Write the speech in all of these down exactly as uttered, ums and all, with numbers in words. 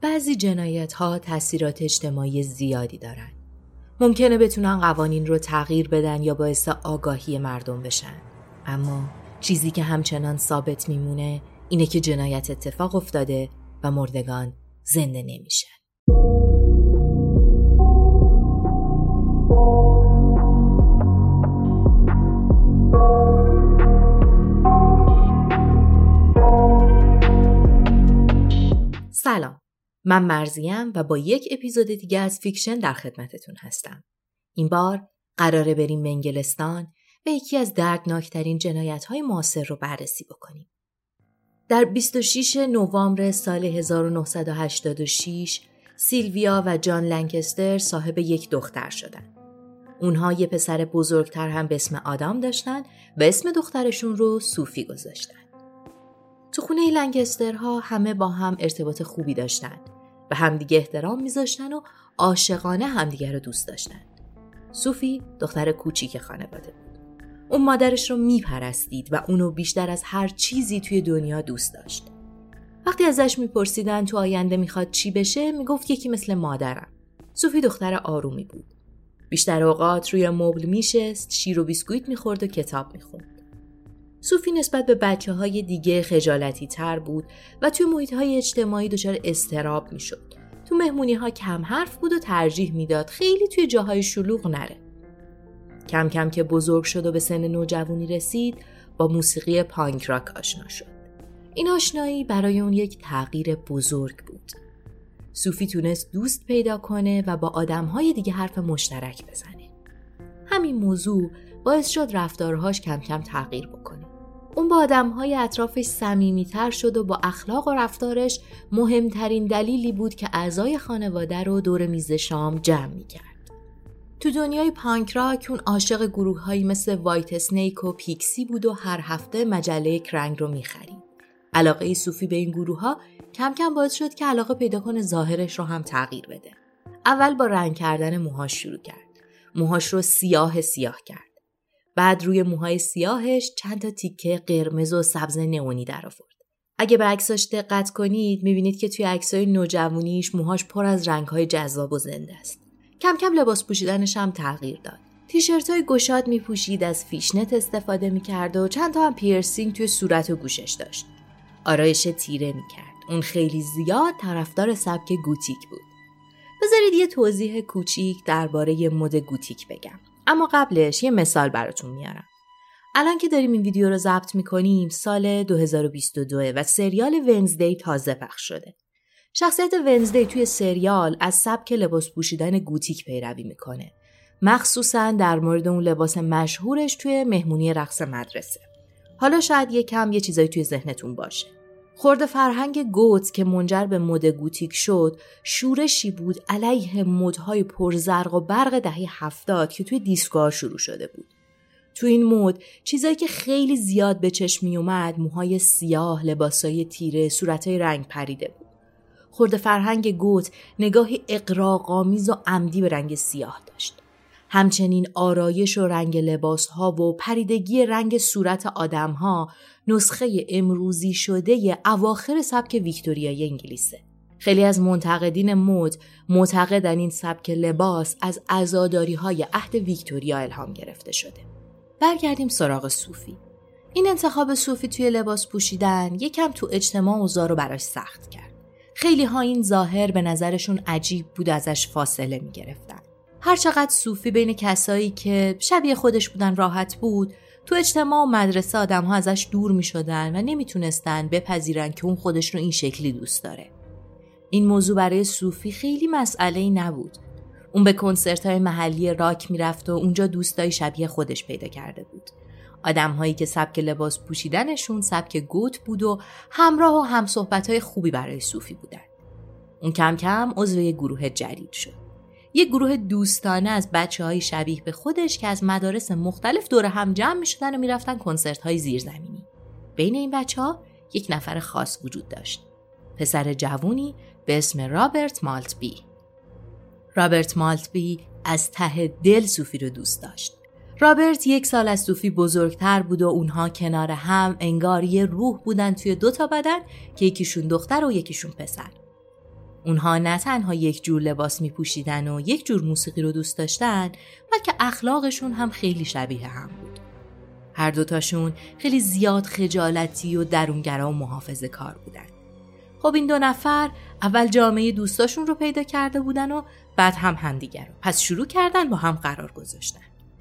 بعضی جنایت‌ها تأثیرات اجتماعی زیادی دارن. ممکنه بتونن قوانین رو تغییر بدن یا باعث آگاهی مردم بشن. اما چیزی که همچنان ثابت میمونه اینه که جنایت اتفاق افتاده و مردگان زنده نمیشن. سلام، من مرزیم و با یک اپیزود دیگه از فیکشن در خدمتتون هستم. این بار قراره بریم به انگلستان و یکی از دردناکترین جنایت‌های معاصر رو بررسی بکنیم. در بیست و ششم نوامبر سال هزار و نهصد و هشتاد و شش سیلویا و جان لنکستر صاحب یک دختر شدن. اونها یه پسر بزرگتر هم به اسم آدام داشتن و اسم دخترشون رو صوفی گذاشتن. تو خونه لنکسترها همه با هم ارتباط خوبی داشتن و همدیگه احترام میذاشتن و عاشقانه همدیگه رو دوست داشتن. صوفی دختر کوچیک خانواده بود. اون مادرش رو میپرستید و اونو بیشتر از هر چیزی توی دنیا دوست داشت. وقتی ازش میپرسیدن تو آینده میخواد چی بشه، میگفت یکی مثل مادرم. صوفی دختر آرومی بود. بیشتر اوقات روی مبل میشست، شیر و بیسکویت میخورد و کتاب میخوند. صوفی نسبت به بچه‌های دیگه خجالتی تر بود و توی محیط‌های اجتماعی دچار اضطراب میشد. تو مهمونی‌ها کم حرف بود و ترجیح میداد خیلی توی جاهای شلوغ نره. کم کم که بزرگ شد و به سن نوجوانی رسید، با موسیقی پانک راک آشنا شد. این آشنایی برای اون یک تغییر بزرگ بود. صوفی تونست دوست پیدا کنه و با آدم‌های دیگه حرف مشترک بزنه. همین موضوع باعث شد رفتارهاش کم کم تغییر بکنه. اون با آدم‌های اطرافش صمیمیتر شد و با اخلاق و رفتارش مهمترین دلیلی بود که اعضای خانواده رو دور میز شام جمع می‌کرد. تو دنیای پانک راک اون عاشق گروه‌هایی مثل وایت اسنیک و پیکسی بود و هر هفته مجله کرنگ رو می‌خرید. علاقه صوفی به این گروه‌ها کم کم باعث شد که علاقه پیدا کنه ظاهرش رو هم تغییر بده. اول با رنگ کردن موهاش شروع کرد. موهاش رو سیاه سیاه کرد. بعد روی موهای سیاهش چند تا تیکه قرمز و سبز نئونی در آورد. اگه به عکساش دقت کنید میبینید که توی عکسای نوجوانیش موهاش پر از رنگ‌های جذاب و زنده است. کم کم لباس پوشیدنش هم تغییر داد. تیشرت‌های گشاد میپوشید، از فیشنت استفاده میکرد و چند تا هم پیرسینگ توی صورت و گوشش داشت. آرایش تیره میکرد. اون خیلی زیاد طرفدار سبک گوتیک بود. بذارید یه توضیح کوچیک درباره مد گوتیک بگم. اما قبلش یه مثال براتون میارم. الان که داریم این ویدیو رو ضبط میکنیم سال دو هزار و بیست و دو و سریال ونزدی تازه پخش شده. شخصیت ونزدی توی سریال از سبک لباس پوشیدن گوتیک پیروی میکنه. مخصوصاً در مورد اون لباس مشهورش توی مهمونی رقص مدرسه. حالا شاید یه کم یه چیزایی توی ذهنتون باشه. خورد فرهنگ گوت که منجر به مد گوتیک شد، شورشی بود علیه مدهای پرزرق و برق دهه هفتاد که توی دیسکوها شروع شده بود. تو این مد چیزایی که خیلی زیاد به چشم می اومد، موهای سیاه، لباسای تیره، صورتای رنگ پریده بود. خورد فرهنگ گوت نگاهی اغراق‌آمیز و عمدی به رنگ سیاه داشت. همچنین آرایش و رنگ لباسها و پریدگی رنگ صورت آدمها نسخه امروزی شده اواخر سبک ویکتوریایی انگلیسه. خیلی از منتقدین مد معتقدن این سبک لباس از عزاداری‌های عهد ویکتوریا الهام گرفته شده. برگردیم سراغ صوفی. این انتخاب صوفی توی لباس پوشیدن یکم تو اجتماع اوضاع رو براش سخت کرد. خیلی ها این ظاهر به نظرشون عجیب بود، ازش فاصله می گرفتن. هر چقدر صوفی بین کسایی که شبیه خودش بودن راحت بود، تو اجتماع و مدرسه آدم ها ازش دور می شدن و نمی تونستن بپذیرن که اون خودش رو این شکلی دوست داره. این موضوع برای صوفی خیلی مسئله‌ای نبود. اون به کنسرت‌های محلی راک می رفت و اونجا دوستای شبیه خودش پیدا کرده بود. آدم هایی که سبک لباس پوشیدنشون سبک گوت بود و همراه و همصحبت‌های خوبی برای صوفی بودن. اون کم کم عضو یک گروه جدید شد. یک گروه دوستانه از بچه‌های شبیه به خودش که از مدارس مختلف دور هم جمع می‌شدن و می‌رفتن کنسرت‌های زیرزمینی. بین این بچه‌ها یک نفر خاص وجود داشت. پسر جوونی به اسم رابرت مالتبی. رابرت مالتبی از ته دل صوفی رو دوست داشت. رابرت یک سال از صوفی بزرگتر بود و اونها کنار هم انگار یه روح بودن توی دو تا بدن که یکیشون دختر و یکیشون پسر. اونها نه تنها یک جور لباس می پوشیدن و یک جور موسیقی رو دوست داشتن، بلکه اخلاقشون هم خیلی شبیه هم بود. هر دوتاشون خیلی زیاد خجالتی و درونگرا و محافظه کار بودن. خب این دو نفر اول جامعه دوستاشون رو پیدا کرده بودن و بعد هم همدیگر رو. پس شروع کردن با هم قرار گذاشتن.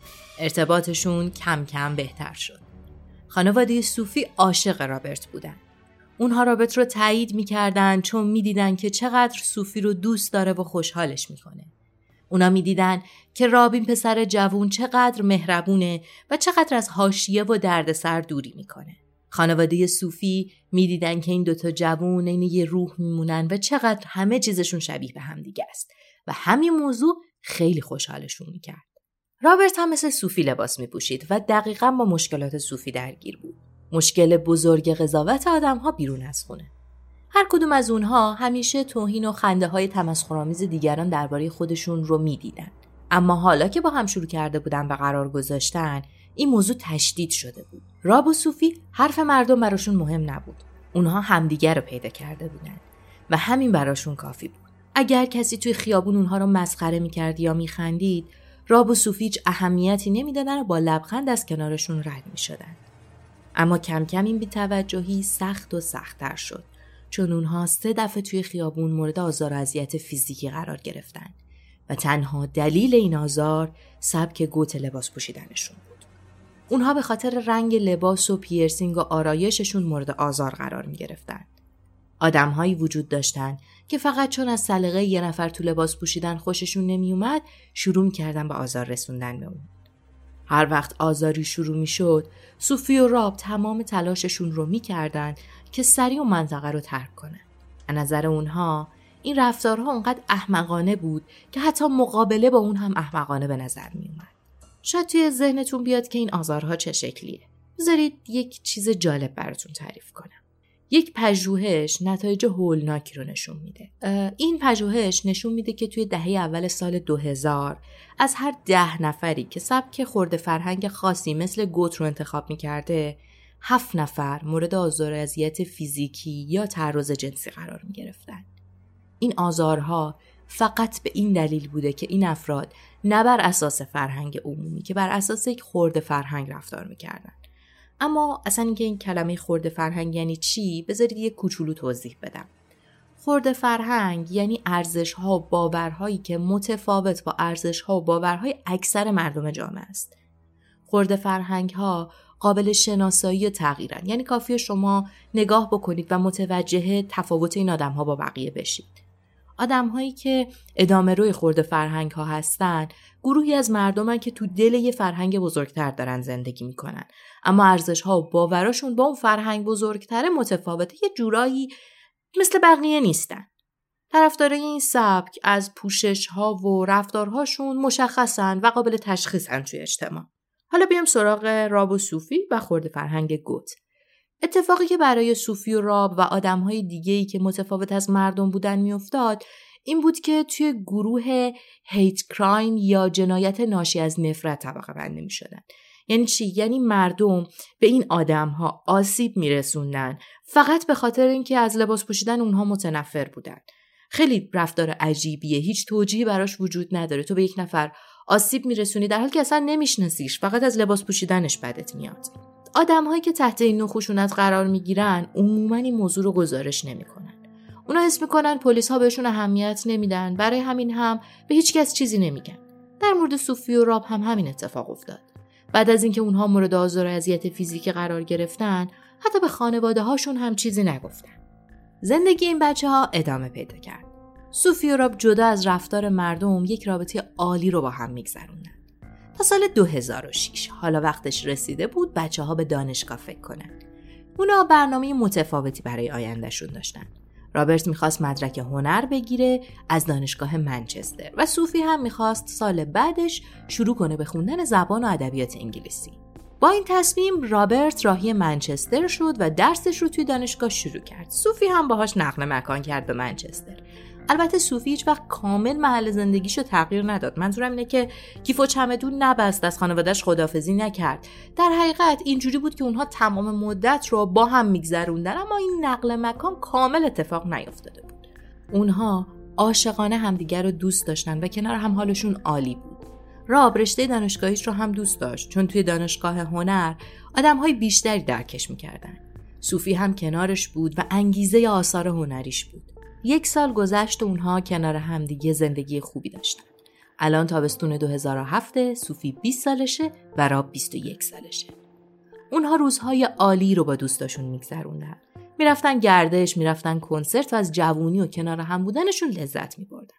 ارتباطشون کم کم بهتر شد. خانواده صوفی عاشق رابرت بودن. اونها رابرت رو تایید می‌کردن چون می‌دیدن که چقدر صوفی رو دوست داره و خوشحالش می‌کنه. اونا می‌دیدن که رابین پسر جوون چقدر مهربونه و چقدر از حاشیه و دردسر دوری می‌کنه. خانواده صوفی می‌دیدن که این دوتا جوون این یه روح میمونن و چقدر همه چیزشون شبیه به هم دیگه است و همین موضوع خیلی خوشحالشون می‌کرد. رابرت هم مثل صوفی لباس می‌پوشید و دقیقاً با مشکلات صوفی درگیر بود. مشکل بزرگ قضاوت آدم‌ها بیرون از خونه. هر کدوم از اونها همیشه توهین و خنده‌های تمسخرآمیز دیگران درباره خودشون رو می‌دیدن. اما حالا که با هم شروع کرده بودن و قرار گذاشتن، این موضوع تشدید شده بود. راب و صوفی حرف مردم براشون مهم نبود. اونها همدیگر رو پیدا کرده بودن و همین براشون کافی بود. اگر کسی توی خیابون اونها رو مسخره می‌کرد یا می‌خندید، راب و صوفی هیچ اهمیتی نمی‌دادن و با لبخند از کنارشون رد می‌شدن. اما کم کم این بی‌توجهی سخت و سخت‌تر شد، چون اونها سه دفعه توی خیابون مورد آزار و اذیت فیزیکی قرار گرفتن و تنها دلیل این آزار سبک گوت لباس پوشیدنشون بود. اونها به خاطر رنگ لباس و پیرسینگ و آرایششون مورد آزار قرار می گرفتن. آدم‌هایی وجود داشتن که فقط چون از سلیقه یه نفر تو لباس پوشیدن خوششون نمی اومد، شروع کردن به آزار رسوندن به اون. هر وقت آزاری شروع می شد، صوفی و راب تمام تلاششون رو می کردن که سریع و منطقه رو ترک کنن. از نظر اونها این رفتارها اونقدر احمقانه بود که حتی مقابله با اون هم احمقانه به نظر می اومد. شاید توی ذهنتون بیاد که این آزارها چه شکلیه. بذارید یک چیز جالب براتون تعریف کنم. یک پژوهش نتایج هولناکی رو نشون میده. این پژوهش نشون میده که توی دهه اول سال دو هزار از هر ده نفری که سبک خرد فرهنگ خاصی مثل گوت رو انتخاب میکرده، هفت نفر مورد آزار و اذیت فیزیکی یا تعرض جنسی قرار میگرفتن. این آزارها فقط به این دلیل بوده که این افراد نه بر اساس فرهنگ عمومی که بر اساس یک خرد فرهنگ رفتار میکردن. اما اصلا اینکه این کلمه خرد فرهنگ یعنی چی؟ بذارید یک کوچولو توضیح بدم. خرد فرهنگ یعنی ارزش‌ها و باورهایی که متفاوت با ارزش‌ها و باورهای اکثر مردم جامعه است. خرد فرهنگ‌ها قابل شناسایی و تغییرن، یعنی کافیه شما نگاه بکنید و متوجه تفاوت این آدم‌ها با بقیه بشید. آدم‌هایی که ادامه روی خرد فرهنگ‌ها هستن، گروهی از مردمن که تو دل یه فرهنگ بزرگتر دارن زندگی میکنن، اما ارزش‌ها و باوراشون با اون فرهنگ بزرگتره متفاوته، یه جورایی مثل بقیه نیستن. طرفدارای این سبک از پوشش‌ها و رفتارهاشون مشخصن و قابل تشخیصن توی اجتماع. حالا بیام سراغ راب و صوفی و خرد فرهنگ گوت. اتفاقی که برای صوفی و راب و آدم‌های دیگه‌ای که متفاوت از مردم بودن میافتاد این بود که توی گروه هیت کرایم یا جنایت ناشی از نفرت طبقه بندی می‌شدن. یعنی چی؟ یعنی مردم به این آدم‌ها آسیب می‌رسوندن فقط به خاطر اینکه از لباس پوشیدن اونها متنفر بودن. خیلی رفتار عجیبیه، هیچ توجیهی براش وجود نداره. تو به یک نفر آسیب می‌رسونی در حالی که اصلا نمی‌شناسیش، فقط از لباس پوشیدنش بدت میاد. آدم‌هایی که تحت این نوع خشونت قرار می‌گیرن عموماً این موضوع رو گزارش نمی‌کنن. اونا حس می‌کنن پلیس‌ها بهشون اهمیت نمیدن، برای همین هم به هیچ کس چیزی نمیگن. در مورد صوفی و راب هم همین اتفاق افتاد. بعد از اینکه اونها مورد آزار و اذیت فیزیکی قرار گرفتن، حتی به خانواده‌هاشون هم چیزی نگفتن. زندگی این بچه‌ها ادامه پیدا کرد. صوفی و راب جدا از رفتار مردم یک رابطه عالی رو با هم می‌گذروندن. تا سال دو هزار و شش حالا وقتش رسیده بود بچه‌ها به دانشگاه فکر کنن. اونا برنامه متفاوتی برای آیندهشون داشتن. رابرت میخواست مدرک هنر بگیره از دانشگاه منچستر و صوفی هم میخواست سال بعدش شروع کنه به خوندن زبان و ادبیات انگلیسی. با این تصمیم رابرت راهی منچستر شد و درسش رو توی دانشگاه شروع کرد. صوفی هم باهاش نقل مکان کرد به منچستر. البته صوفی هیچ وقت کامل محل زندگیشو تغییر نداد. منظورم اینه که کیف و چمدون نبست، از خانواده‌اش خداحافظی نکرد. در حقیقت اینجوری بود که اونها تمام مدت رو با هم میگذروندن، اما این نقل مکان کامل اتفاق نیفتاده بود. اونها عاشقانه همدیگر رو دوست داشتن و کنار هم حالشون عالی بود. راب رشته دانشگاهیش رو هم دوست داشت چون توی دانشگاه هنر آدم‌های بیشتری درکش می‌کردن. صوفی هم کنارش بود و انگیزه آثار هنریش بود. یک سال گذشت و اونها کنار همدیگه زندگی خوبی داشتن. الان تابستون دو هزار و هفت، صوفی بیست سالشه و راب بیست و یک سالشه. اونها روزهای عالی رو با دوستاشون میگذروندن. میرفتن گردش، میرفتن کنسرت و از جوونی و کنار هم بودنشون لذت میبردن.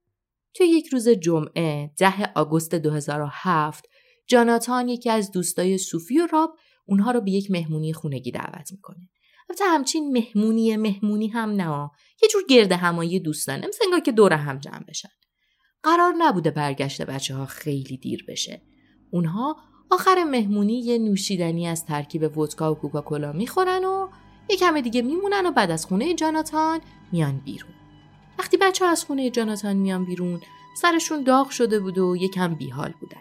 توی یک روز جمعه ده آگوست دو هزار و هفت، جاناتان یکی از دوستای صوفی و راب اونها رو به یک مهمونی خونگی دعوت میکنه. البته همچین مهمونی مهمونی هم نه، یه جور گرد همایی دوستانه، مثل انگار که دور هم جمع بشن. قرار نبوده برگشت بچه ها خیلی دیر بشه. اونها آخر مهمونی یه نوشیدنی از ترکیب ودکا و کوکاکولا میخورن و یه کم دیگه میمونن و بعد از خونه جاناتان میان بیرون. وقتی بچه ها از خونه جاناتان میان بیرون، سرشون داغ شده بود و یکم بیحال بودن.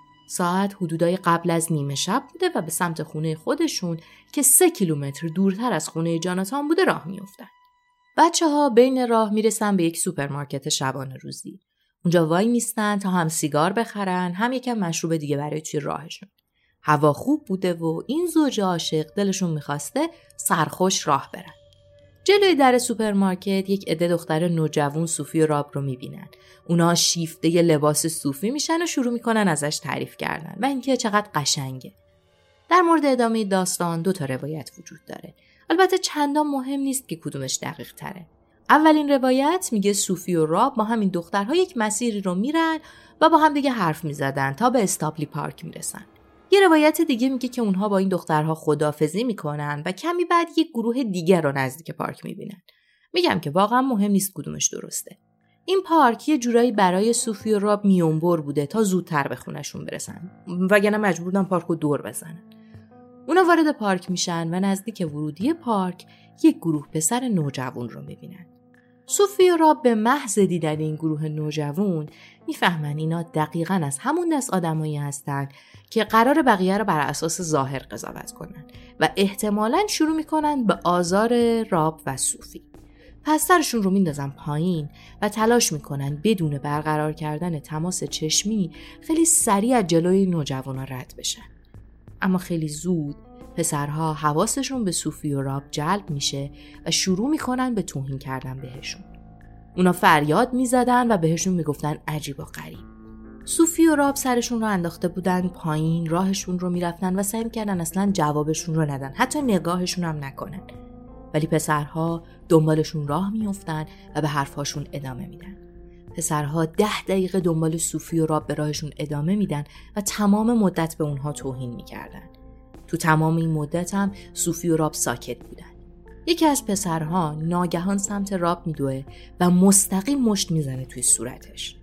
ساعت حدودای قبل از نیمه شب بوده و به سمت خونه خودشون که سه کیلومتر دورتر از خونه جاناتان بوده راه میافتن. بچه ها بین راه میرسن به یک سوپرمارکت شبانه روزی. اونجا وای میستن تا هم سیگار بخرن، هم یکم مشروب دیگه برای توی راهشون. هوا خوب بوده و این زوج عاشق دلشون میخواسته سرخوش راه برن. جلوی در سوپرمارکت یک عده دختر نوجوان صوفی و راب رو میبینن. اونا شیفته ی لباس صوفی میشن و شروع میکنن ازش تعریف کردن و اینکه چقدر قشنگه. در مورد ادامه داستان دو تا روایت وجود داره. البته چندان مهم نیست که کدومش دقیق تره. اولین روایت میگه صوفی و راب با همین دخترها یک مسیری رو میرن و با هم دیگه حرف میزدن تا به استابلی پارک میرسن. یه روایت دیگه میگه که اونها با این دخترها خداحافظی میکنن و کمی بعد یک گروه دیگر رو نزدیک پارک میبینن. میگم که واقعا مهم نیست کدومش درسته. این پارک یه جورایی برای صوفی و راب میونبر بوده تا زودتر به خونشون برسن، وگرنه مجبور بودن پارک رو دور بزنن. اونا وارد پارک میشن و نزدیک ورودی پارک یک گروه پسر نوجوان رو میبینن. صوفی و راب به محض دیدن این گروه نوجوان میفهمن اینا دقیقاً از همون دست آدمایی هستن که قرار بقیه رو بر اساس ظاهر قضاوت کنن و احتمالاً شروع میکنن به آزار راب و صوفی. پس سرشون رو میندازن پایین و تلاش میکنن بدون برقرار کردن تماس چشمی خیلی سریع از جلوی نوجوانا رد بشن. اما خیلی زود پسرها حواسشون به صوفی و راب جلب میشه و شروع میکنن به توهین کردن بهشون. اونا فریاد میزدن و بهشون میگفتن عجیب و غریب. صوفی و راب سرشون رو انداخته بودن پایین، راهشون رو میرفتن و سعی میکردن اصلا جوابشون رو ندن، حتی نگاهشون هم نکنن. ولی پسرها دنبالشون راه میافتن و به حرفاشون ادامه میدن. پسرها ده دقیقه دنبال صوفی و راب به راهشون ادامه میدن و تمام مدت به اونها توهین میکردن. تو تمام این مدت هم صوفی و راب ساکت بودن. یکی از پسرها ناگهان سمت راب میدوه و مستقیم مشت میزنه توی صورتش.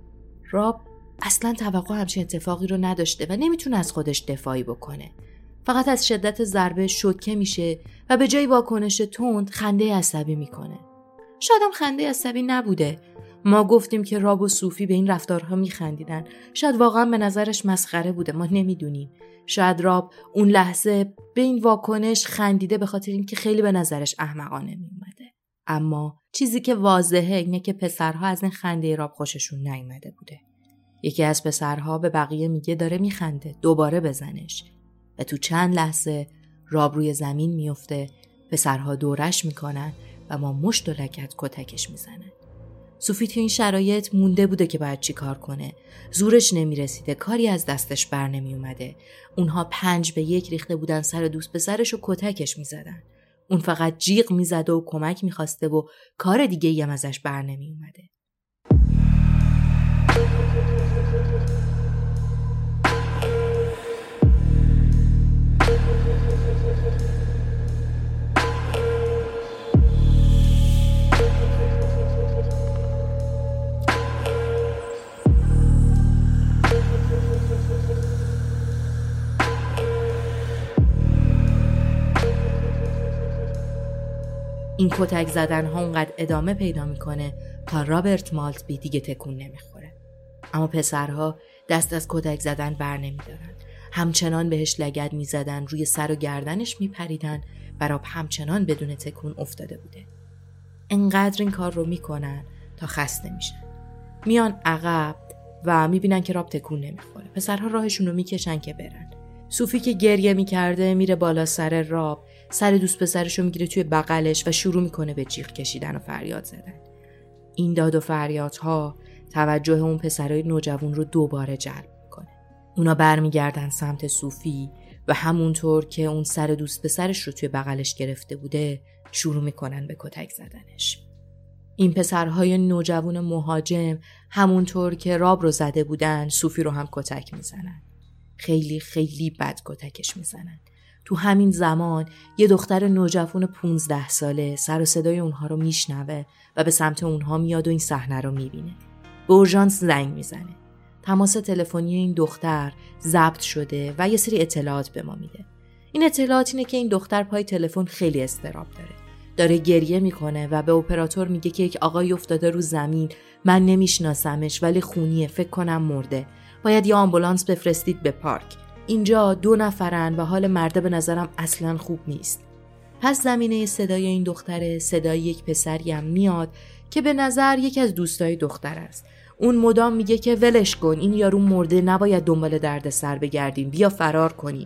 راب اصلا توقع همچین اتفاقی رو نداشته و نمیتونه از خودش دفاعی بکنه. فقط از شدت ضربه شوکه میشه و به جای واکنش تند خنده عصبی میکنه. شاید هم خنده عصبی نبوده. ما گفتیم که راب و صوفی به این رفتارها میخندیدن. شاید واقعا به نظرش مسخره بوده، ما نمیدونیم. شاید راب اون لحظه به این واکنش خندیده به خاطر اینکه خیلی به نظرش احمقانه میومده. اما چیزی که واضحه اینه که پسرها از این خنده راب خوششون نیومده بوده. یکی از پسرها به بقیه میگه داره میخنده، دوباره بزنش. و تو چند لحظه راب روی زمین میفته، پسرها دورش میکنن و ما مشت و لگد کتکش میزنن. صوفی تو این شرایط مونده بوده که باید چی کار کنه. زورش نمیرسیده، کاری از دستش بر نمی اومده. اونها پنج به یک ریخته بودن سر دوست پسرش و کتکش میزدن. اون فقط جیغ میزده و کمک میخواسته و کار دیگه ای هم ازش بر نمی اومده. این کتک زدن ها اونقدر ادامه پیدا میکنه تا رابرت مالتبی دیگه تکون نمیخوره. اما پسرها دست از کتک زدن بر نمیدارن. همچنان بهش لگد میزدن، روی سر و گردنش میپریدن و راب همچنان بدون تکون افتاده بوده. انقدر این کار رو میکنن تا خسته میشن. میان عقب و میبینن که راب تکون نمیخوره. پسرها راهشون رو میکشن که برن. صوفی که گریه میکرده میره بالا سر راب، سر دوست پسرش رو میگیره توی بغلش و شروع میکنه به جیغ کشیدن و فریاد زدن. این داد و فریادها توجه اون پسرای نوجوان رو دوباره جلب میکنه. اونا برمیگردن سمت صوفی و همونطور که اون سر دوست پسرش رو توی بغلش گرفته بوده شروع میکنن به کتک زدنش. این پسرهای نوجوان مهاجم همونطور که راب رو زده بودن صوفی رو هم کتک میزنن. خیلی خیلی بد کتکش میزنن. تو همین زمان یه دختر نوجوان پونزده ساله سر و صدای اونها رو میشنوه و به سمت اونها میاد و این صحنه رو میبینه. به اورژانس زنگ میزنه. تماس تلفنی این دختر ضبط شده و یه سری اطلاعات به ما میده. این اطلاعات اینه که این دختر پای تلفن خیلی اضطراب داره. داره گریه میکنه و به اپراتور میگه که یک آقای افتاده رو زمین، من نمیشناسمش ولی خونیه، فکر کنم مرده. باید یه آمبولانس بفرستید به پارک. اینجا دو نفرن و حال مرده به نظرم اصلاً خوب نیست. پس زمینه صدای این دختره صدای یک پسری هم میاد که به نظر یکی از دوستای دختر است. اون مدام میگه که ولش کن، این یارو مرده، نباید دنبال درد سر بگردیم، بیا فرار کنیم.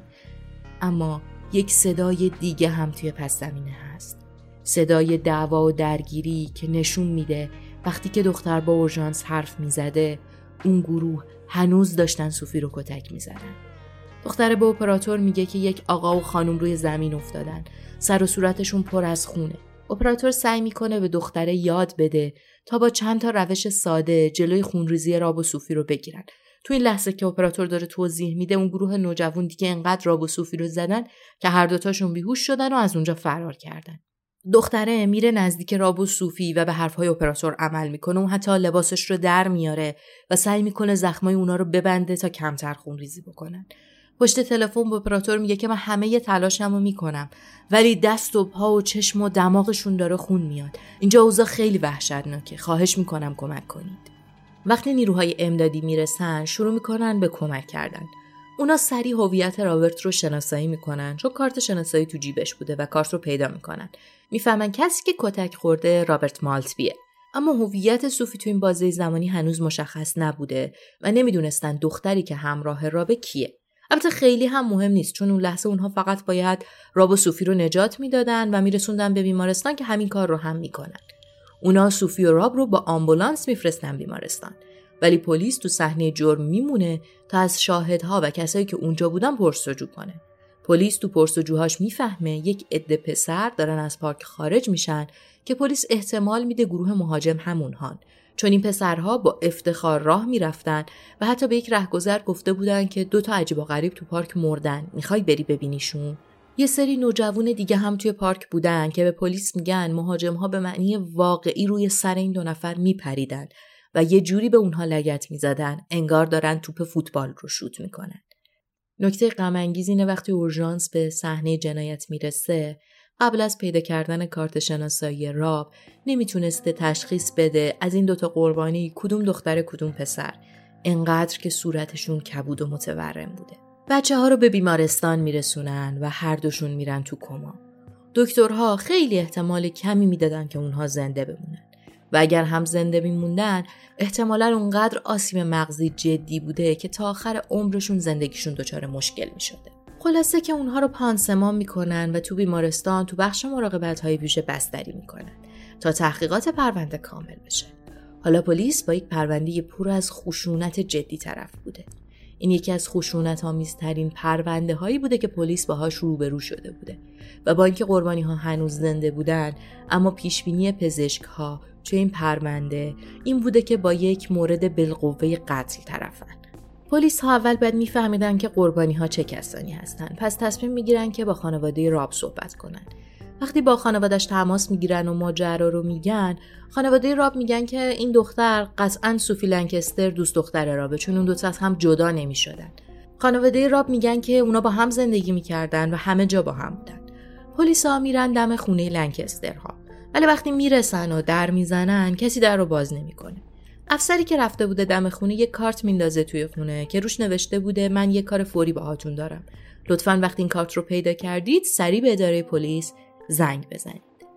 اما یک صدای دیگه هم توی پس زمینه هست. صدای دعوا و درگیری که نشون میده وقتی که دختر با اورژانس حرف میزده اون گروه هنوز داشتن صوفی رو کتک میزدن. دختر به اپراتور میگه که یک آقا و خانم روی زمین افتادن، سر و صورتشون پر از خونه. اپراتور سعی میکنه به دختره یاد بده تا با چند تا روش ساده جلوی خونریزی راب و صوفی رو بگیرن. تو این لحظه که اپراتور داره توضیح میده اون گروه نوجوان دیگه انقدر راب و صوفی رو زدن که هر دوتاشون بیهوش شدن و از اونجا فرار کردن. دختره میره نزدیک راب و صوفی و به حرفهای اپراتور عمل میکنه و حتی لباسش رو در میاره و سعی میکنه زخمای اونا رو ببنده تا کمتر خونریزی بکنن. پشت تلفن به اپراتور میگه که من همه تلاشمو میکنم ولی دست و پا و چشم و دماغشون داره خون میاد. اینجا اوضاع خیلی وحشتناکه، خواهش میکنم کمک کنید. وقتی نیروهای امدادی میرسن شروع میکنن به کمک کردن. اونا سریع هویت رابرت رو شناسایی میکنن چون کارت شناسایی تو جیبش بوده و کارت رو پیدا میکنن. میفهمن کسی که کتک خورده رابرت مالتبیه. اما هویت صوفی تو این بازه زمانی هنوز مشخص نبوده و نمیدونستن دختری که همراه رابه کیه. البته خیلی هم مهم نیست چون اون لحظه اونها فقط باید راب و صوفی رو نجات میدادن و میرسوندن به بیمارستان که همین کار رو هم میکنن. اونا صوفی و راب رو با آمبولانس میفرستن بیمارستان. ولی پلیس تو صحنه جرم میمونه تا از شاهدها و کسایی که اونجا بودن پرسجو کنه. پلیس تو پرسجوهاش میفهمه یک عده پسر دارن از پارک خارج میشن که پلیس احتمال میده گروه مهاجم همونهان، چون این پسرها با افتخار راه میرفتن و حتی به یک رهگذر گفته بودن که دو تا عجیب و غریب تو پارک مردن، میخوای بری ببینیشون؟ یه سری نوجوان دیگه هم توی پارک بودن که به پلیس میگن مهاجم‌ها به معنی واقعی روی سر این دو نفر میپریدن و یه جوری به اونها لگد میزدن انگار دارن توپ فوتبال رو شوت میکنن. نکته غم انگیز اینه وقتی اورژانس به صحنه جنایت میرسه، قبل از پیدا کردن کارت شناسایی راب نمیتونسته تشخیص بده از این دوتا قربانی کدوم دختر کدوم پسر، انقدر که صورتشون کبود و متورم بوده. بچه ها رو به بیمارستان میرسونن و هر دوشون میرن تو کما. دکترها خیلی احتمال کمی میدادن که اونها زنده بمونن و اگر هم زنده میموندن احتمالاً اونقدر آسیب مغزی جدی بوده که تا آخر عمرشون زندگیشون دچار مشکل میشده. خلاصه که اونها رو پانسمان میکنن و تو بیمارستان تو بخش مراقبت‌های ویژه بستری میکنن تا تحقیقات پرونده کامل بشه. حالا پلیس با یک پرونده پر از خشونت جدی طرف بوده. این یکی از خشونت‌آمیزترین پرونده هایی بوده که پلیس باهاش روبرو شده بوده و با اینکه قربانی ها هنوز زنده بودن اما پیشبینی پزشک ها توی این پرونده این بوده که با یک مورد بالقوه قتل طرفن. پلیس ها اول باید میفهمیدن که قربانی ها چه کسانی هستن، پس تصمیم میگیرن که با خانواده راب صحبت کنن. وقتی با خانواده‌اش تماس میگیرن و ماجرا رو میگن، خانواده راب میگن که این دختر قطعاً صوفی لنکستر دوست دختر رابه، چون اون دو تا از هم جدا نمیشدن. خانواده راب میگن که اونا با هم زندگی میکردن و همه جا با هم بودن. پلیسا میرن دم خونه لنکسترها، ولی وقتی میرسن و در میزنن کسی در رو باز نمیکنه. افسری که رفته بوده دم خونه یک کارت میندازه توی خونه که روش نوشته بوده من یک کار فوری باهاتون دارم. لطفاً وقتی این کارت رو پیدا کردید سریع به اداره پلیس زنگ بزنید.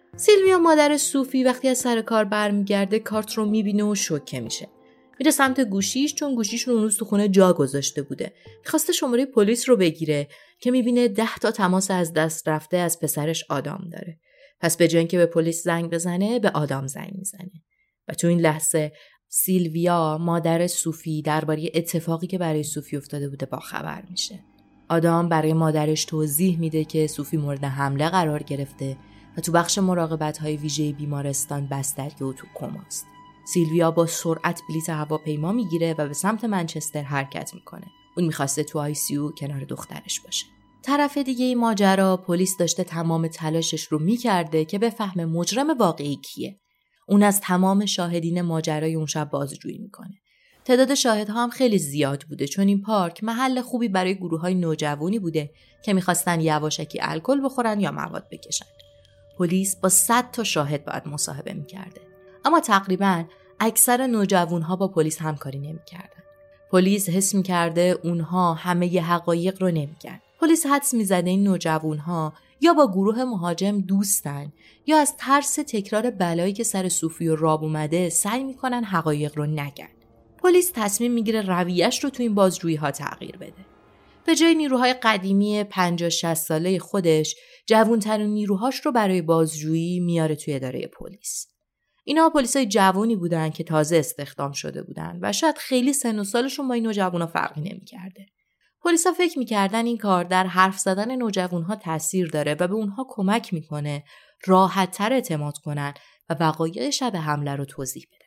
سیلویا مادر صوفی وقتی از سر کار برمیگرده کارت رو میبینه و شوکه میشه. میره سمت گوشیش چون گوشیش رو اون روز تو خونه جا گذاشته بوده. خواسته شماره پلیس رو بگیره که میبینه ده تا تماس از دست رفته از پسرش آدام داره. پس به جای اینکه به پلیس زنگ بزنه به آدام زنگ میزنه. و تو این لحظه سیلویا مادر صوفی درباره اتفاقی که برای صوفی افتاده بوده باخبر میشه. آدام برای مادرش توضیح میده که صوفی مورد حمله قرار گرفته و تو بخش مراقبت‌های ویژه بیمارستان بستری و تو کماست. سیلویا با سرعت بلیط هواپیما میگیره و به سمت منچستر حرکت میکنه. اون میخواسته تو آی سی یو کنار دخترش باشه. طرف دیگه این ماجرا پلیس داشته تمام تلاشش رو میکرده که بفهمه مجرم واقعی کیه. اون از تمام شاهدین ماجرای اون شب بازجویی میکنه. تعداد شاهدها هم خیلی زیاد بوده چون این پارک محل خوبی برای گروه‌های نوجوانی بوده که میخواستن یواشکی الکل بخورن یا مواد بکشن. پلیس با صد تا شاهد باید مصاحبه میکرده. اما تقریباً اکثر نوجوانها با پلیس همکاری نمیکردن. پلیس حس میکرده اونها همه ی حقایق رو نمیگن. پلیس حدس میزده این نوجوانها یا با گروه مهاجم دوستن یا از ترس تکرار بلایی که سر صوفی و راب اومده سعی میکنن حقایق رو نگن. پلیس تصمیم میگیره رویش رو تو این بازجویی ها تغییر بده. به جای نیروهای قدیمی پنجاه شصت ساله خودش جوان‌ترین نیروهاش رو برای بازجویی میاره توی اداره پلیس. اینا پلیسای جوانی بودن که تازه استخدام شده بودن و شاید خیلی سن و سالشون با این نوجوانا فرقی نمی‌کرده. پلیسا فکر می‌کردن این کار در حرف زدن نوجوان‌ها تاثیر داره و به اونها کمک می‌کنه راحت‌تر اعتماد کنن و وقایع شب حمله رو توضیح بدن.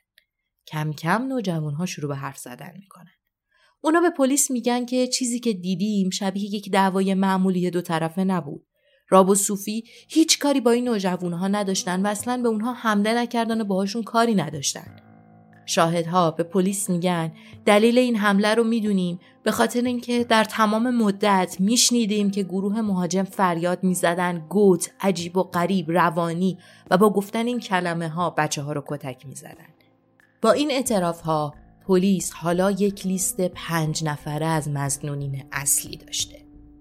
کم کم نوجوان‌ها شروع به حرف زدن می‌کنن. اونا به پلیس میگن که چیزی که دیدیم شبیه یک دعوای معمولی دو طرفه نبود. راب و صوفی هیچ کاری با این نوجوان‌ها نداشتن و اصلاً به اونها حمله نکردن و باهاشون کاری نداشتن. شاهدها به پلیس میگن دلیل این حمله رو میدونیم به خاطر اینکه در تمام مدت میشنیدیم که گروه مهاجم فریاد میزدن گوت، عجیب و غریب، روانی و با گفتن این کلمه ها بچه ها رو کتک میزدن. با این اعتراف ها پلیس حالا یک لیست پنج نفره از مظنونین اصلی داشته.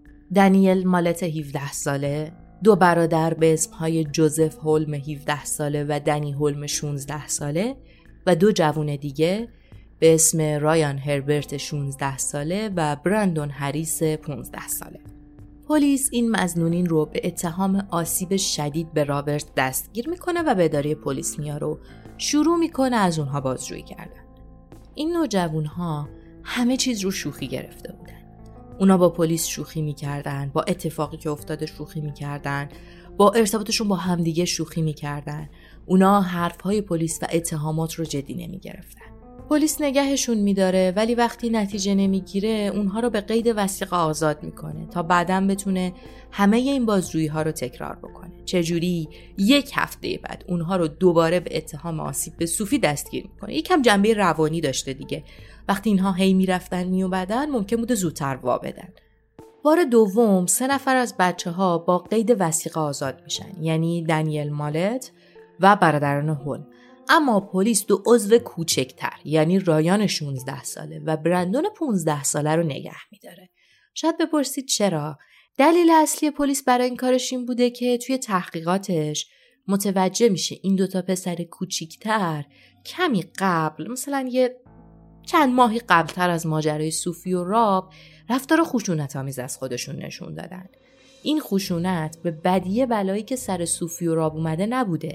دنیل مالت هفده ساله، دو برادر به اسمهای جوزف هولم هفده ساله و دنی هولم شانزده ساله و دو جوان دیگه به اسم رایان هربرت شانزده ساله و براندون هریس پانزده ساله. پلیس این مظنونین رو به اتهام آسیب شدید به رابرت دستگیر میکنه و به اداره پلیس میاره و شروع میکنه از اونها بازجویی کردن. این نوجوانها همه چیز رو شوخی گرفته بودن. اونا با پلیس شوخی میکردن، با اتفاقی که افتاده شوخی میکردن، با ارتباطشون با همدیگه شوخی میکردن. اونا حرفهای پلیس و اتهامات رو جدی نمیگرفتن. پلیس نگهشون میداره ولی وقتی نتیجه نمیگیره اونها رو به قید وثیقه آزاد میکنه تا بعداً بتونه همه این بازجویی ها رو تکرار بکنه. چجوری؟ یک هفته بعد اونها رو دوباره به اتهام آسیب به صوفی دستگیر میکنه. یکم جنبه روانی داشته دیگه. وقتی اینها هی میرفتن میومدن ممکن بوده زودتر وا بدن. بار دوم سه نفر از بچه ها با قید وثیقه آزاد میشن، یعنی دنیل مالت و برادران هولم. اما پلیس دو عضو کوچکتر یعنی رایان شانزده ساله و براندون پانزده ساله رو نگه میداره. شاید بپرسید چرا؟ دلیل اصلی پلیس برای این کارش این بوده که توی تحقیقاتش متوجه میشه این دوتا پسر کوچیکتر کمی قبل، مثلا یه چند ماهی قبلتر از ماجرای صوفی و راب، رفتار خشونت‌آمیز از خودشون نشون دادن. این خشونت به بدیه بلایی که سر صوفی و راب اومده نبوده،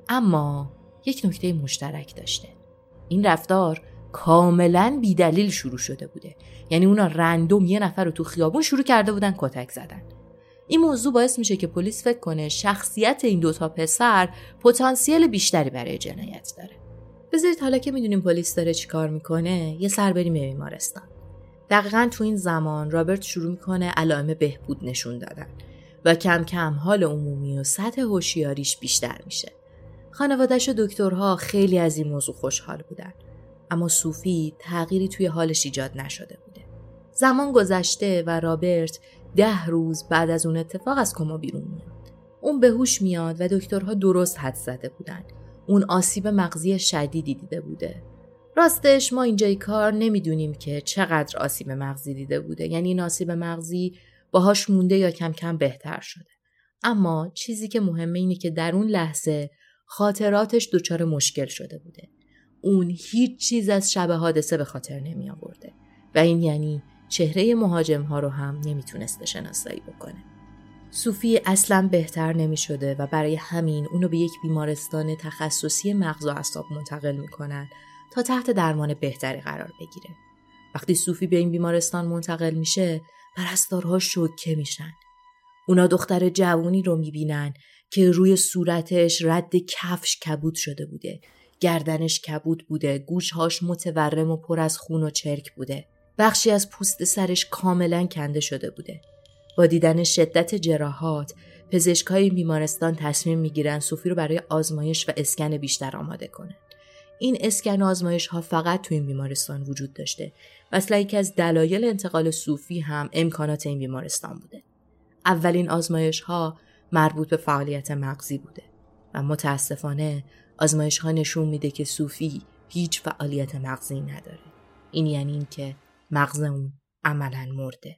اما یک نکته مشترک داشته. این رفتار کاملاً بی‌دلیل شروع شده بوده. یعنی اونا رندوم یه نفر رو تو خیابون شروع کرده بودن کتک زدن. این موضوع باعث میشه که پلیس فکر کنه شخصیت این دوتا پسر پتانسیل بیشتری برای جنایت داره. بذارید حالا که میدونیم پلیس داره چی کار میکنه یه سر بریم به بیمارستان. دقیقاً تو این زمان رابرت شروع میکنه علائم بهبود نشون دادن و کم کم حال عمومی و سطح هوشیاریش بیشتر میشه. خانواده‌اش و دکترها خیلی از این موضوع خوشحال بودن، اما صوفی تغییری توی حالش ایجاد نشده بوده. زمان گذشته و رابرت ده روز بعد از اون اتفاق از کما بیرون میاد. اون به هوش میاد و دکترها درست حدس زده بودن. اون آسیب مغزی شدیدی دیده بوده. راستش ما اینجای کار نمیدونیم که چقدر آسیب مغزی دیده بوده. یعنی این آسیب مغزی باهاش مونده یا کم کم بهتر شده. اما چیزی که مهمه اینه که در اون لحظه خاطراتش دچار مشکل شده بوده. اون هیچ چیز از شب حادثه به خاطر نمی آورده و این یعنی چهره مهاجم ها رو هم نمیتونسته شناسایی بکنه. صوفی اصلا بهتر نمی شده و برای همین اونو به یک بیمارستان تخصصی مغز و اعصاب منتقل میکنن تا تحت درمان بهتری قرار بگیره. وقتی صوفی به این بیمارستان منتقل میشه، پرستارها شوکه میشن. اونا دختر جوونی رو میبینن که روی صورتش رد کفش کبود شده بوده، گردنش کبود بوده، گوشهاش متورم و پر از خون و چرک بوده. بخشی از پوست سرش کاملا کنده شده بوده. با دیدن شدت جراحات، پزشکای بیمارستان تصمیم میگیرن صوفی رو برای آزمایش و اسکن بیشتر آماده کنن. این اسکن و آزمایش ها فقط تو این بیمارستان وجود داشته. مثلا یکی از دلایل انتقال صوفی هم امکانات این بیمارستان بوده. اولین آزمایش ها مربوط به فعالیت مغزی بوده و متاسفانه آزمایش ها نشون میده که صوفی هیچ فعالیت مغزی نداره. این یعنی این که مغز اون عملاً مرده.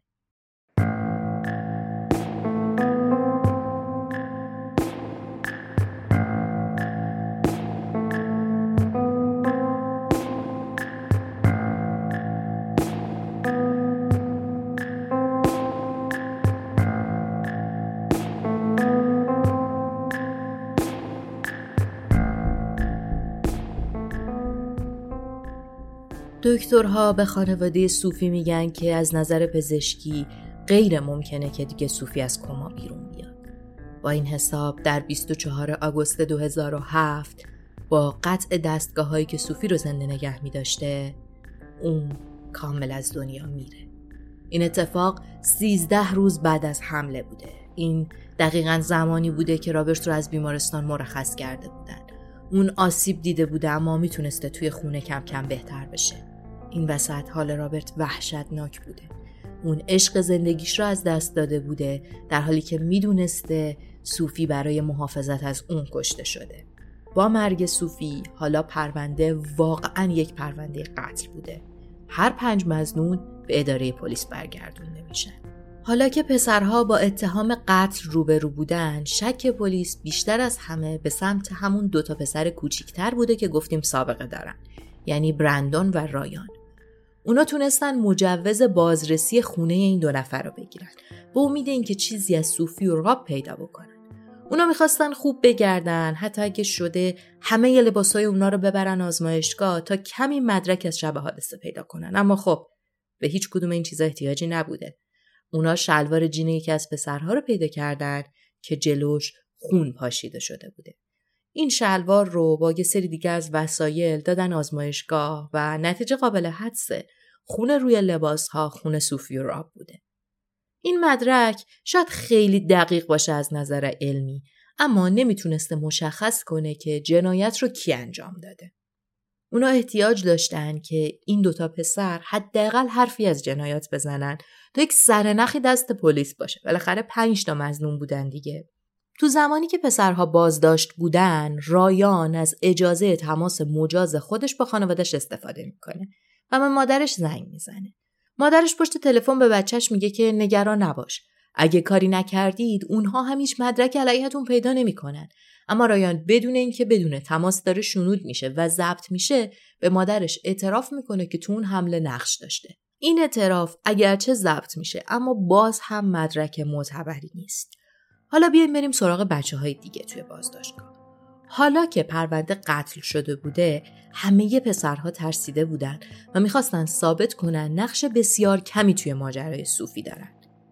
دکترها به خانواده صوفی میگن که از نظر پزشکی غیر ممکنه که دیگه صوفی از کما بیرون بیاد. با این حساب در بیست و چهارم آگوست دو هزار و هفت با قطع دستگاه هایی که صوفی رو زنده نگه میداشته، اون کامل از دنیا میره. این اتفاق سیزده روز بعد از حمله بوده. این دقیقاً زمانی بوده که رابرت رو از بیمارستان مرخص کرده بودن. اون آسیب دیده بوده اما میتونسته توی خونه کم کم بهتر بشه. این وسط حال رابرت وحشتناک بوده. اون عشق زندگیش رو از دست داده بوده در حالی که میدونسته صوفی برای محافظت از اون کشته شده. با مرگ صوفی حالا پرونده واقعاً یک پرونده قتل بوده. هر پنج مظنون به اداره پلیس برگردونده میشن. حالا که پسرها با اتهام قتل روبرو بودن، شک پلیس بیشتر از همه به سمت همون دوتا پسر کوچیکتر بوده که گفتیم سابقه دارن، یعنی برندون و رایان. اونا تونستن مجوز بازرسی خونه این دو نفر رو بگیرن به امید اینکه چیزی از صوفی و راب پیدا بکنن. اونا میخواستن خوب بگردن، حتی اگه شده همه ی لباسای اونا رو ببرن آزمایشگاه تا کمی مدرک از شب حادثه پیدا کنن. اما خب به هیچ کدوم این چیزا احتیاجی نبوده. اونا شلوار جین یکی از پسرها رو پیدا کردن که جلوش خون پاشیده شده بوده. این شلوار رو با یه سری دیگه از وسایل دادن آزمایشگاه و نتیجه قابل حدسه. خون روی لباسها خون صوفی و راب بوده. این مدرک شاید خیلی دقیق باشه از نظر علمی، اما نمیتونسته مشخص کنه که جنایت رو کی انجام داده. اونا احتیاج داشتن که این دوتا پسر حداقل حرفی از جنایات بزنن تا یک سرنخی دست پلیس باشه. بالاخره پنج تا مظنون بودن دیگه. تو زمانی که پسرها بازداشت بودن، رایان از اجازه تماس مجاز خودش با خانواده‌اش استفاده میکنه و به مادرش زنگ میزنه. مادرش پشت تلفن به بچهش میگه که نگران نباش. اگه کاری نکردید اونها هم هیچ مدرک علیهتون پیدا نمیکنن. اما رایان بدون اینکه بدونه تماس داره شنود میشه و ضبط میشه، به مادرش اعتراف میکنه که تو اون حمله نقش داشته. این اعتراف اگرچه ضبط میشه اما باز هم مدرک معتبری نیست. حالا بیایم بریم سراغ بچه‌های دیگه توی بازداشتگاه. حالا که پرونده قتل شده بوده، همه پسرها ترسیده بودن و میخواستن ثابت کنن نقش بسیار کمی توی ماجرای صوفی دارن.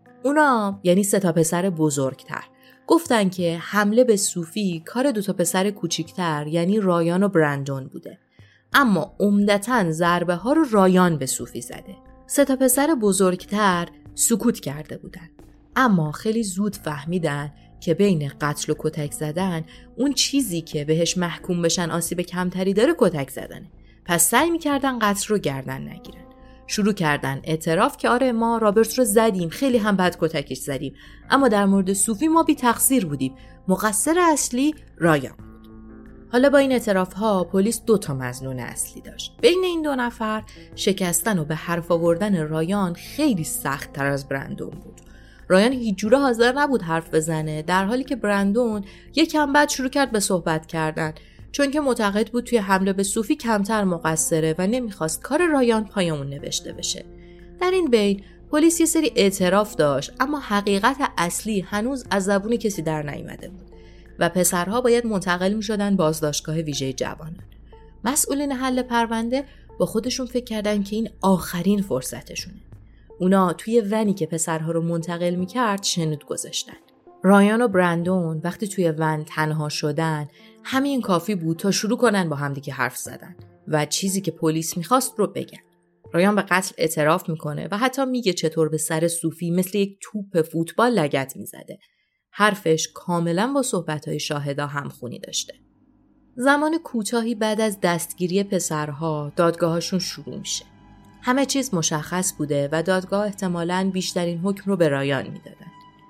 اونا یعنی سه تا پسر بزرگتر گفتن که حمله به صوفی کار دو تا پسر کوچیکتر یعنی رایان و برندون بوده، اما عمدتاً ضربه ها رو رایان به صوفی زده. سه تا پسر بزرگتر سکوت کرده بودن، اما خیلی زود فهمیدن که بین قتل و کتک زدن اون چیزی که بهش محکوم بشن آسیب کمتری داره کتک زدنه. پس سعی میکردن قتل رو گردن نگیرن. شروع کردن اعتراف که آره ما رابرت رو زدیم، خیلی هم بد کتکش زدیم، اما در مورد صوفی ما بی تقصیر بودیم، مقصر اصلی رایان بود. حالا با این اعتراف ها پلیس دو تا مظنون اصلی داشت. بین این دو نفر شکستن و به حرف آوردن رایان خیلی سخت تر از برندون بود. رایان هیچ جوره حاضر نبود حرف بزنه، در حالی که برندون یکم بعد شروع کرد به صحبت کردن، چون که معتقد بود توی حمله به صوفی کمتر مقصره و نمیخواست کار رایان پایمون نوشته بشه. در این بین پلیس یه سری اعتراف داشت، اما حقیقت اصلی هنوز از زبون کسی در نیامده بود و پسرها باید منتقل میشدن بازداشتگاه ویژه جوانان. مسئولین حل پرونده با خودشون فکر کردن که این آخرین فرصتشونه. اونا توی ونی که پسرها رو منتقل میکرد شنود گذاشتن. رایان و برندون وقتی توی ون تنها شدن همین کافی بود تا شروع کنن با همدیگه حرف زدن و چیزی که پلیس میخواست رو بگن. رایان به قتل اعتراف میکنه و حتی میگه چطور به سر صوفی مثل یک توپ فوتبال لگد میزده. حرفش کاملا با صحبتهای شاهدا همخونی داشته. زمان کوتاهی بعد از دستگیری پسرها دادگاهشون شروع میشه. همه چیز مشخص بوده و دادگاه احتمالاً بیشترین حکم رو به رایان میدادن.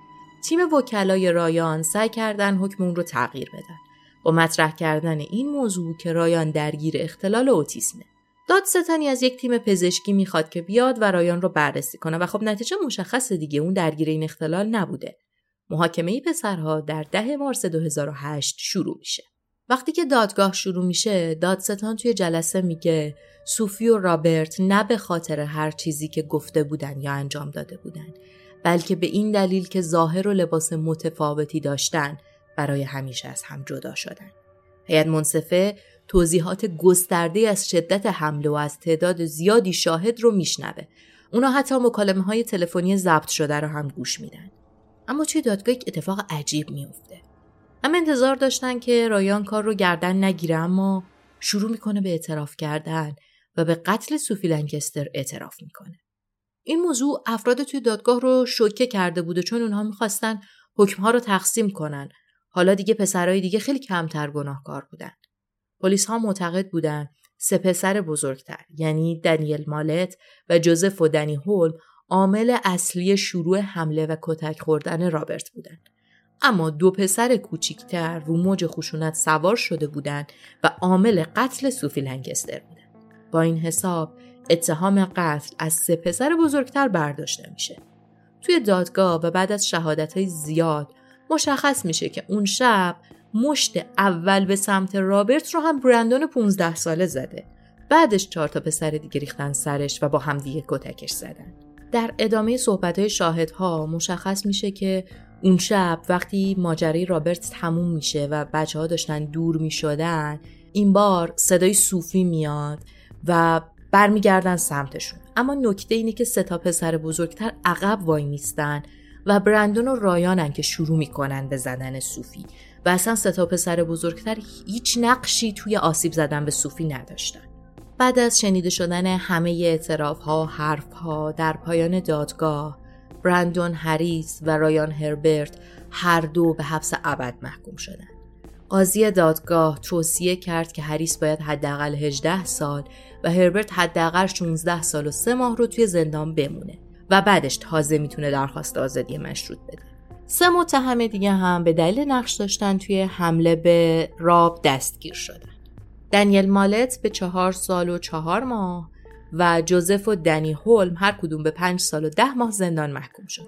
تیم وکلای رایان سعی کردن حکم اون رو تغییر بدن با مطرح کردن این موضوع که رایان درگیر اختلال اوتیسمه. دادستانی از یک تیم پزشکی میخواد که بیاد و رایان رو بررسی کنه و خب نتیجه مشخصه دیگه، اون درگیر این اختلال نبوده. محاکمه پسرها در ده مارس دو هزار و هشت شروع میشه. وقتی که دادگاه شروع میشه، دادستان توی جلسه میگه صوفی و رابرت نه به خاطر هر چیزی که گفته بودن یا انجام داده بودن، بلکه به این دلیل که ظاهر و لباس متفاوتی داشتن برای همیشه از هم جدا شدن. هیئت منصفه توضیحات گسترده از شدت حمله و از تعداد زیادی شاهد رو میشنوه. اونا حتی مکالمه‌های تلفنی ضبط شده رو هم گوش میدن. اما توی دادگاه یک اتفاق عجیب میفته. هم انتظار داشتن که رایان کار رو گردن نگیره، اما شروع میکنه به اعتراف کردن و به قتل صوفی لنکستر اعتراف میکنه. این موضوع افراد توی دادگاه رو شوکه کرده بوده، چون اونها میخواستن حکمها رو تقسیم کنن. حالا دیگه پسرای دیگه خیلی کمتر گناهکار بودن. پلیس ها معتقد بودن سه پسر بزرگتر، یعنی دنیل مالت و جوزف و دنی هولم، عامل اصلی شروع حمله و کتک خوردن رابرت بودن. اما دو پسر کوچیکتر رو موج خشونت سوار شده بودن و عامل قتل صوفی لنکستر بودن. با این حساب اتهام قتل از سه پسر بزرگتر برداشته میشه. توی دادگاه و بعد از شهادت‌های زیاد مشخص میشه که اون شب مشت اول به سمت رابرت رو هم برندون پونزده ساله زده. بعدش چهار تا پسر دیگه ریختن سرش و با هم دیگه کتکش زدن. در ادامه صحبت‌های شاهدها مشخص میشه که اون شب وقتی ماجرای رابرت تموم میشه و بچه‌ها داشتن دور میشدن، این بار صدای صوفی میاد و برمیگردن سمتشون. اما نکته اینه که سه تا پسر بزرگتر عقب وای میستن و برندون و رایانن که شروع میکنن به زدن صوفی و اصلا سه تا پسر بزرگتر هیچ نقشی توی آسیب زدن به صوفی نداشتن. بعد از شنیده شدن همه اعتراف‌ها و حرف‌ها در پایان دادگاه، برندون هریس و رایان هربرت هر دو به حبس ابد محکوم شدند. قاضی دادگاه توصیه کرد که هریس باید حداقل هجده سال و هربرت حداقل شانزده سال و سه ماه رو توی زندان بمونه و بعدش تازه میتونه درخواست آزادی مشروط بده. سه متهم دیگه هم به دلیل نقش داشتن توی حمله به راب دستگیر شدن. دنیل مالت به چهار سال و چهار ماه و جوزف و دنی هولم هر کدوم به پنج سال و ده ماه زندان محکوم شدند.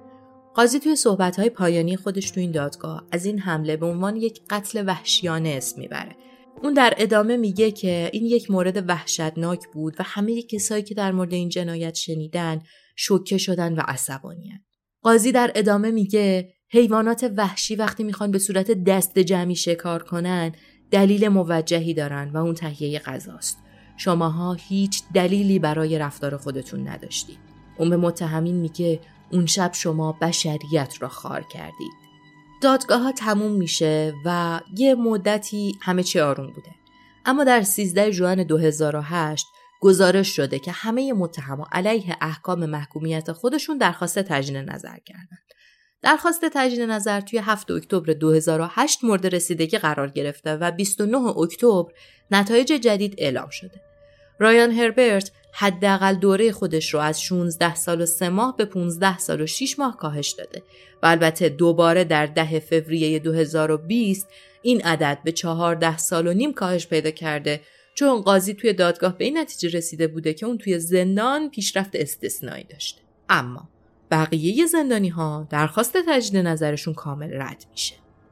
قاضی توی صحبت‌های پایانی خودش تو این دادگاه از این حمله به عنوان یک قتل وحشیانه اسم میبره. اون در ادامه میگه که این یک مورد وحشتناک بود و همه کسایی که در مورد این جنایت شنیدن شوکه شدن و عصبانی‌اند. قاضی در ادامه میگه حیوانات وحشی وقتی میخوان به صورت دست جمعی شکار کنن دلیل موجهی دارن و اون تهیه غذاست. شماها هیچ دلیلی برای رفتار خودتون نداشتید. اون به متهمین میگه اون شب شما بشریت را خار کردید. دادگاه ها تموم میشه و یه مدتی همه چی آروم بوده. اما در سیزده ژوئن دو هزار و هشت گزارش شده که همه متهمان علیه احکام محکومیت خودشون درخواست تجدید نظر کردند. درخواست تجدید نظر توی هفتم اکتبر دو هزار و هشت مورد رسیدگی قرار گرفته و بیست و نهم اکتبر نتایج جدید اعلام شده. رایان هربرت حداقل دوره خودش رو از شانزده سال و سه ماه به پانزده سال و شش ماه کاهش داده و البته دوباره در ده فوریه دو هزار و بیست این عدد به چهارده سال و نیم کاهش پیدا کرده، چون قاضی توی دادگاه به این نتیجه رسیده بوده که اون توی زندان پیشرفت استثنایی داشته. اما بقیه زندانی ها درخواست تجدید نظرشون کامل رد میشه.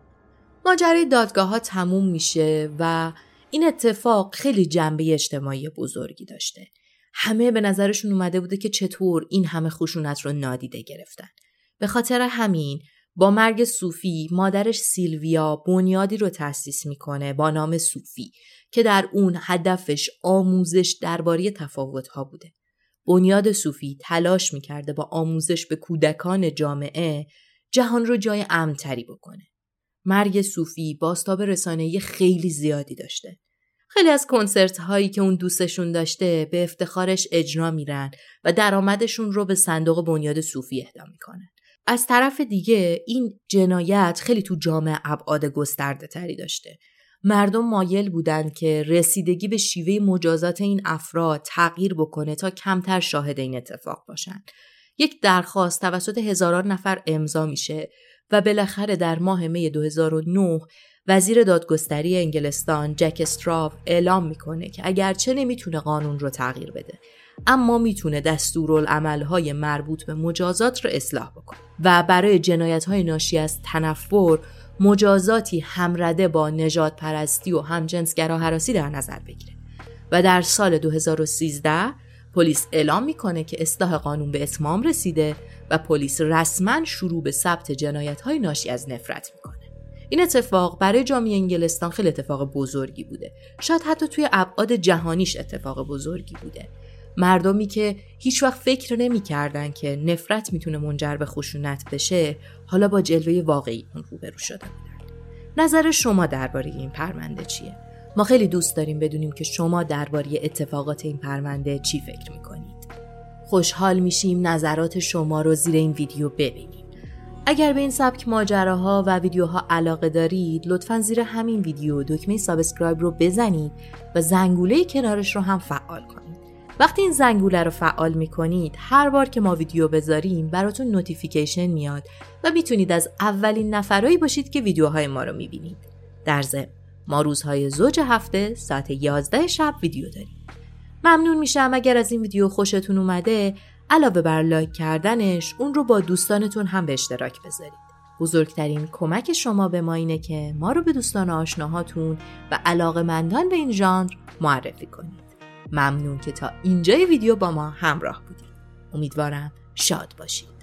ماجرای دادگاه ها تموم میشه و این اتفاق خیلی جنبه اجتماعی بزرگی داشته. همه به نظرشون اومده بوده که چطور این همه خشونت رو نادیده گرفتن. به خاطر همین با مرگ صوفی مادرش سیلویا بنیادی رو تأسیس میکنه با نام صوفی که در اون هدفش آموزش درباره تفاوت‌ها بوده. بنیاد صوفی تلاش میکرده با آموزش به کودکان جامعه جهان رو جای امن‌تری بکنه. مرگ صوفی بازتاب رسانه‌ای خیلی زیادی داشته. خیلی از کنسرت هایی که اون دوستشون داشته به افتخارش اجرا میرن و درآمدشون رو به صندوق بنیاد صوفی اهدا میکنن. از طرف دیگه این جنایت خیلی تو جامعه ابعاد گسترده تری داشته. مردم مایل بودن که رسیدگی به شیوه مجازات این افراد تغییر بکنه تا کمتر شاهد این اتفاق باشن. یک درخواست توسط هزاران نفر امضا میشه و بالاخره در ماه می دو هزار و نه وزیر دادگستری انگلستان جک استراو اعلام میکنه که اگرچه نمیتونه قانون رو تغییر بده اما میتونه دستورالعمل‌های مربوط به مجازات رو اصلاح بکنه و برای جنایت‌های ناشی از تنفر مجازاتی همرده با نژاد پرستی و همجنسگرا هراسی در نظر بگیره. و در سال دو هزار و سیزده پلیس اعلام میکنه که اصلاح قانون به اتمام رسیده و پلیس رسما شروع به ثبت جنایت‌های ناشی از نفرت میکنه. این اتفاق برای جامعه انگلستان خیلی اتفاق بزرگی بوده. شاید حتی توی ابعاد جهانیش اتفاق بزرگی بوده. مردمی که هیچ وقت فکر نمی کردن که نفرت میتونه منجر به خشونت بشه، حالا با جلوه واقعی اون روبرو شده بودن. نظر شما درباره این پرونده چیه؟ ما خیلی دوست داریم بدونیم که شما درباره اتفاقات این پرونده چی فکر میکنید. خوشحال میشیم نظرات شما رو زیر این ویدیو ببینیم. اگر به این سبک ماجراها و ویدیوها علاقه دارید، لطفاً زیر همین ویدیو دکمه سابسکرایب رو بزنید و زنگوله کنارش رو هم فعال کنید. وقتی این زنگوله رو فعال میکنید، هر بار که ما ویدیو بذاریم براتون نوتیفیکیشن میاد و میتونید از اولین نفرایی باشید که ویدیوهای ما رو میبینید. در ضمن ما روزهای زوج هفته ساعت یازده شب ویدیو داریم. ممنون میشم اگر از این ویدیو خوشتون اومده علاوه بر لایک کردنش اون رو با دوستانتون هم به اشتراک بذارید. بزرگترین کمک شما به ما اینه که ما رو به دوستان آشناهاتون و علاقه‌مندان به این ژانر معرفی کنید. ممنون که تا اینجای ویدیو با ما همراه بودید. امیدوارم شاد باشید.